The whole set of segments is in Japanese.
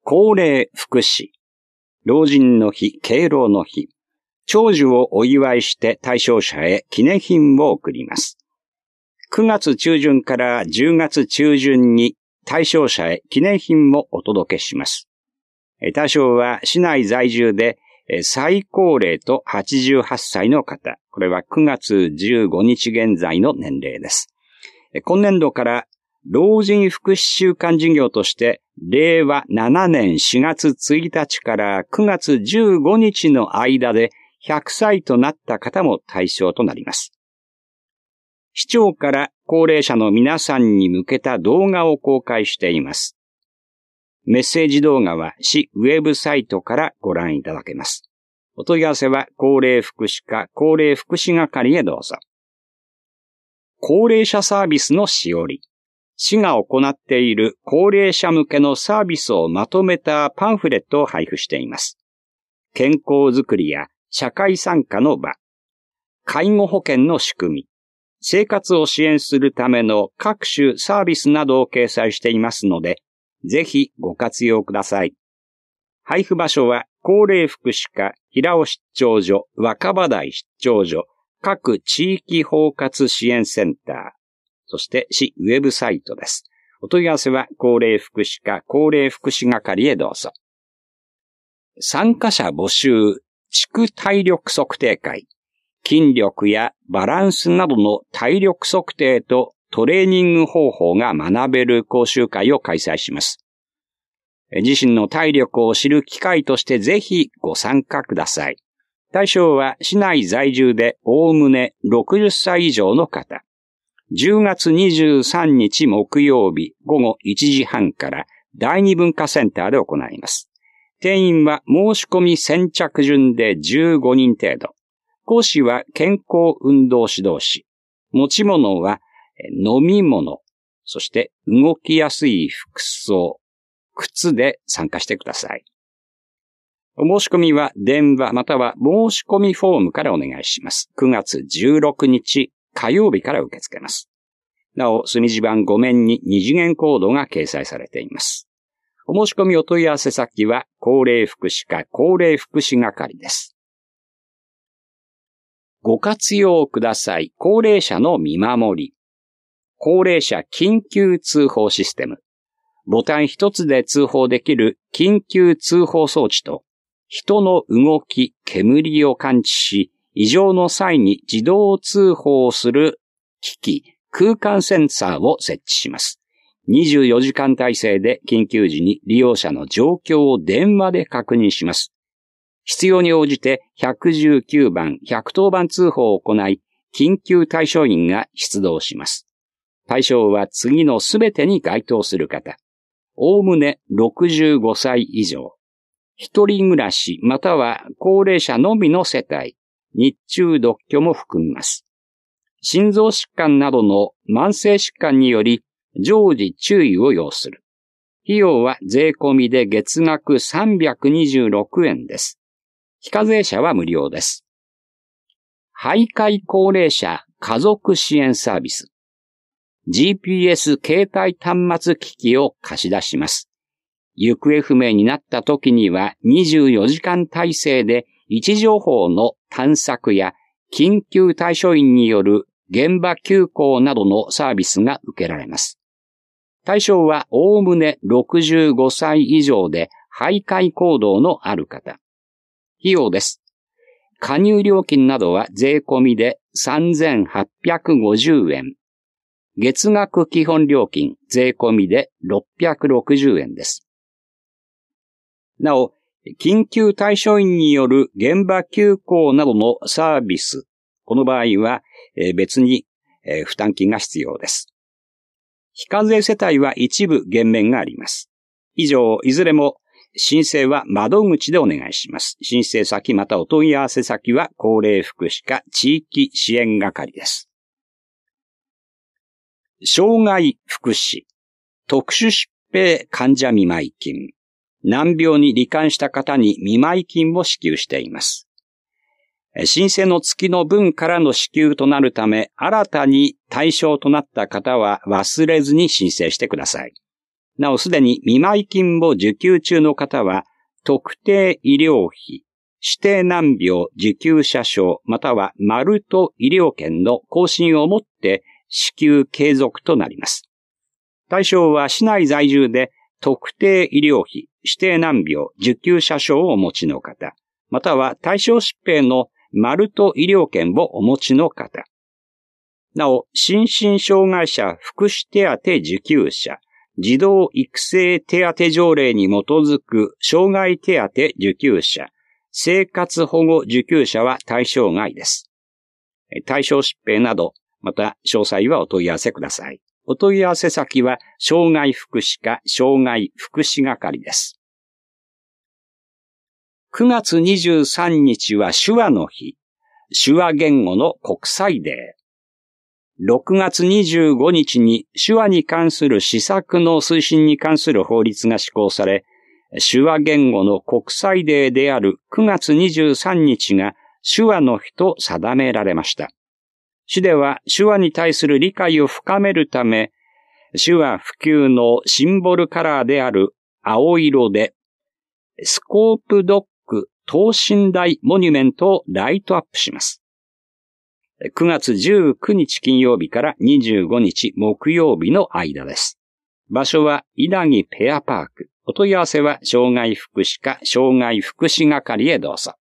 高齢福祉、老人の日、敬老の日、長寿をお祝いして対象者へ記念品を贈ります。9月中旬から10月中旬に対象者へ記念品をお届けします。対象は市内在住で最高齢と88歳の方。これは9月15日現在の年齢です。今年度から老人福祉週間事業として令和7年4月1日から9月15日の間で100歳となった方も対象となります。市長から高齢者の皆さんに向けた動画を公開しています。メッセージ動画は市ウェブサイトからご覧いただけます。お問い合わせは高齢福祉課高齢福祉係へどうぞ。高齢者サービスのしおり。市が行っている高齢者向けのサービスをまとめたパンフレットを配布しています。健康づくりや社会参加の場、介護保険の仕組み、生活を支援するための各種サービスなどを掲載していますので、ぜひご活用ください。配布場所は高齢福祉課平尾出張所、若葉台出張所、各地域包括支援センター、そして市ウェブサイトです。お問い合わせは高齢福祉課高齢福祉係へどうぞ。参加者募集、地区体力測定会、筋力やバランスなどの体力測定とトレーニング方法が学べる講習会を開催します。自身の体力を知る機会としてぜひご参加ください。対象は市内在住でおおむね60歳以上の方。10月23日木曜日午後1時半から第二文化センターで行います。定員は申し込み先着順で15人程度。講師は健康運動指導士。持ち物は飲み物、そして動きやすい服装、靴で参加してください。お申し込みは電話または申し込みフォームからお願いします。9月16日火曜日から受け付けます。なお、墨字版5面に2次元コードが掲載されています。お申し込みお問い合わせ先は高齢福祉課高齢福祉係です。ご活用ください。高齢者の見守り。高齢者緊急通報システム。ボタン一つで通報できる緊急通報装置と、人の動き、煙を感知し、異常の際に自動通報する機器、空間センサーを設置します。24時間体制で緊急時に利用者の状況を電話で確認します。必要に応じて119番、110番通報を行い、緊急対処員が出動します。対象は次のすべてに該当する方。おおむね65歳以上。一人暮らしまたは高齢者のみの世帯。日中独居も含みます。心臓疾患などの慢性疾患により常時注意を要する。費用は税込みで月額326円です。非課税者は無料です。徘徊高齢者家族支援サービス。GPS 携帯端末機器を貸し出します。行方不明になった時には24時間体制で位置情報の探索や緊急対処員による現場急行などのサービスが受けられます。対象はおおむね65歳以上で徘徊行動のある方。費用です。加入料金などは税込みで3850円。月額基本料金税込みで660円です。なお、緊急対処員による現場急行などのサービス、この場合は別に負担金が必要です。非課税世帯は一部減免があります。以上、いずれも申請は窓口でお願いします。申請先またお問い合わせ先は高齢福祉課地域支援係です。障害福祉、特殊疾病患者見舞金、難病に罹患した方に見舞い金を支給しています。申請の月の分からの支給となるため、新たに対象となった方は忘れずに申請してください。 なおすでに見舞金を受給中の方は、特定医療費、指定難病受給者証またはマルト医療券の更新をもって支給継続となります。対象は市内在住で特定医療費、指定難病受給者証をお持ちの方、または対象疾病のマルト医療券をお持ちの方。なお、心身障害者福祉手当受給者、児童育成手当条例に基づく障害手当受給者、生活保護受給者は対象外です。対象疾病など、また詳細はお問い合わせください。お問い合わせ先は、障害福祉課障害福祉係です。9月23日は手話の日、手話言語の国際デー。6月25日に手話に関する施策の推進に関する法律が施行され、手話言語の国際デーである9月23日が手話の日と定められました。市では手話に対する理解を深めるため、手話普及のシンボルカラーである青色で、スコープドッグ等身大モニュメントをライトアップします。9月19日金曜日から25日木曜日の間です。場所は稲城ペアパーク。お問い合わせは障害福祉課障害福祉係へどうぞ。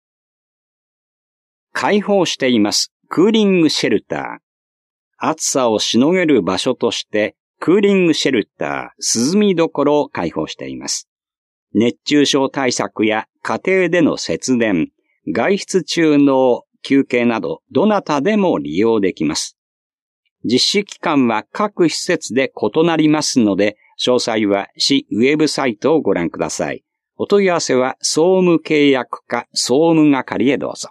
開放していますクーリングシェルター。暑さをしのげる場所としてクーリングシェルター涼みどころを開放しています。熱中症対策や家庭での節電、外出中の休憩などどなたでも利用できます。実施期間は各施設で異なりますので、詳細は市ウェブサイトをご覧ください。お問い合わせは総務契約課総務係へどうぞ。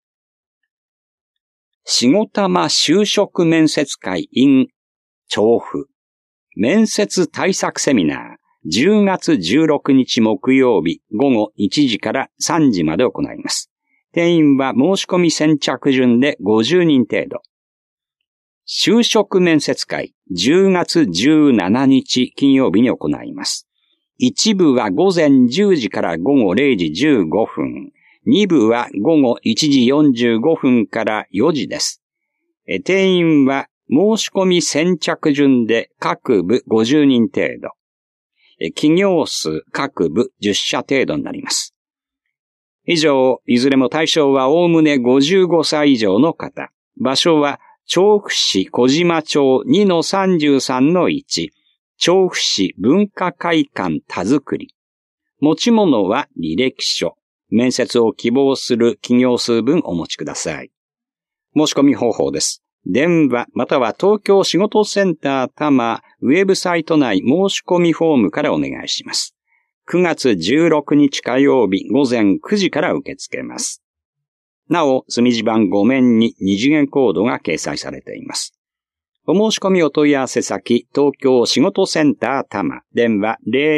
しごたま就職面接会 in 調布面接対策セミナー10月16日木曜日午後1時から3時まで行います。定員は申し込み先着順で50人程度。就職面接会10月17日金曜日に行います。1部は午前10時から午後0時15分。2部は午後1時45分から4時です。定員は申し込み先着順で各部50人程度。企業数各部10社程度になります。以上、いずれも対象はおおむね55歳以上の方。場所は調布市小島町 2-33-1、調布市文化会館田作り。持ち物は履歴書。面接を希望する企業数分お持ちください。申し込み方法です。電話または東京仕事センター多摩ウェブサイト内申し込みフォームからお願いします。9月16日火曜日午前9時から受け付けます。なお、墨字盤5面に2次元コードが掲載されています。お申し込みお問い合わせ先、東京仕事センター多摩、電話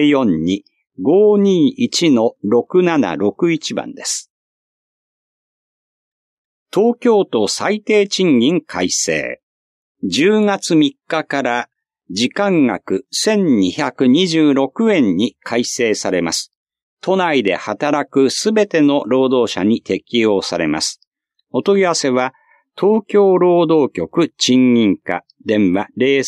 042-521-6761 番です。東京都最低賃金改正。10月3日から時間額1226円に改正されます。都内で働くすべての労働者に適用されます。お問い合わせは、東京労働局賃金課、電話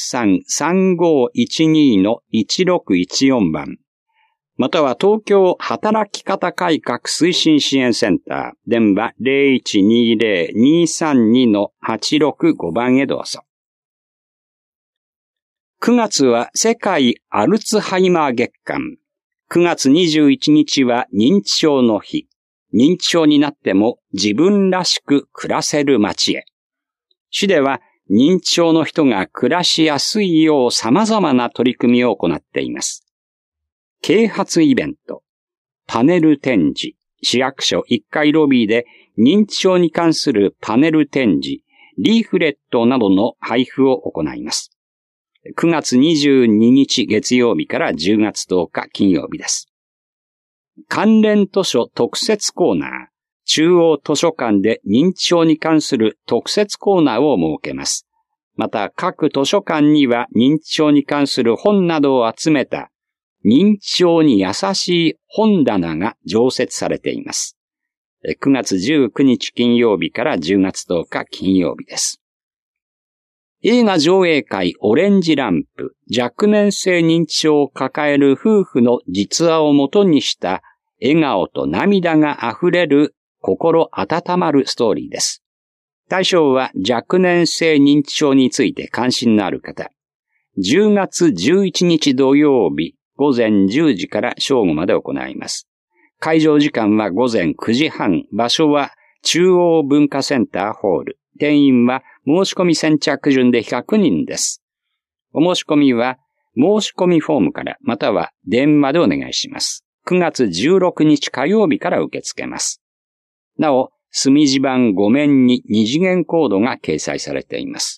03-3512-1614 番。または東京働き方改革推進支援センター、電話 0120-232-865 番へどうぞ。9月は世界アルツハイマー月間。9月21日は認知症の日。認知症になっても自分らしく暮らせる街へ。市では認知症の人が暮らしやすいよう様々な取り組みを行っています。啓発イベント、パネル展示、市役所1階ロビーで認知症に関するパネル展示、リーフレットなどの配布を行います。9月22日月曜日から10月10日金曜日です。関連図書特設コーナー、中央図書館で認知症に関する特設コーナーを設けます。 また各図書館には認知症に関する本などを集めた認知症に優しい本棚が常設されています。9月19日金曜日から10月10日金曜日です。映画上映会オレンジランプ、若年性認知症を抱える夫婦の実話をもとにした笑顔と涙があふれる心温まるストーリーです。対象は若年性認知症について関心のある方。10月11日土曜日午前10時から正午まで行います。会場時間は午前9時半、場所は中央文化センターホール。定員は申し込み先着順で100人です。お申し込みは申し込みフォームからまたは電話でお願いします。9月16日火曜日から受け付けます。なお、墨字版5面に二次元コードが掲載されています。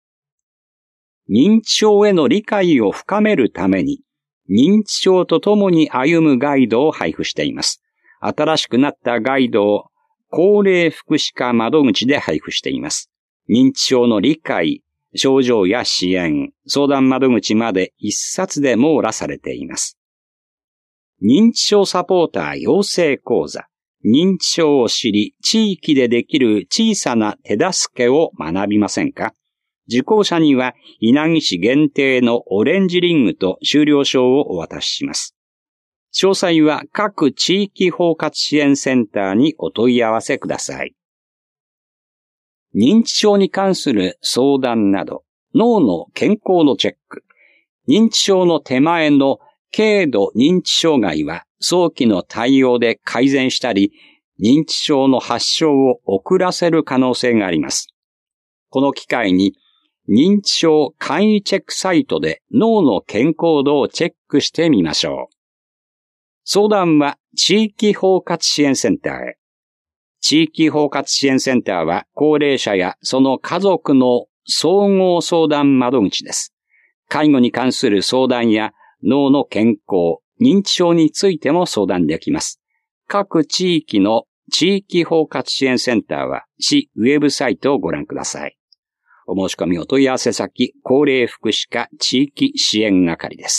認知症への理解を深めるために、認知症と共に歩むガイドを配布しています。新しくなったガイドを高齢福祉課窓口で配布しています。認知症の理解、症状や支援、相談窓口まで一冊で網羅されています。認知症サポーター養成講座、認知症を知り、地域でできる小さな手助けを学びませんか？受講者には稲城市限定のオレンジリングと修了証をお渡しします。詳細は各地域包括支援センターにお問い合わせください。認知症に関する相談など、脳の健康のチェック、認知症の手前の軽度認知障害は早期の対応で改善したり、認知症の発症を遅らせる可能性があります。この機会に、認知症簡易チェックサイトで脳の健康度をチェックしてみましょう。相談は地域包括支援センターへ。地域包括支援センターは高齢者やその家族の総合相談窓口です。介護に関する相談や脳の健康、認知症についても相談できます。各地域の地域包括支援センターは市ウェブサイトをご覧ください。お申し込みお問い合わせ先、高齢福祉課地域支援係です。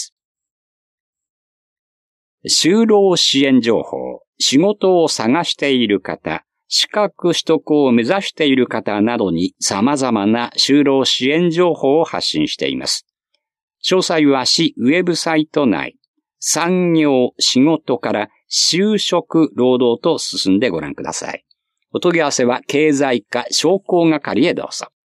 就労支援情報、仕事を探している方、資格取得を目指している方などに様々な就労支援情報を発信しています。詳細は市ウェブサイト内、産業、仕事から就職、労働と進んでご覧ください。お問い合わせは経済課商工係へどうぞ。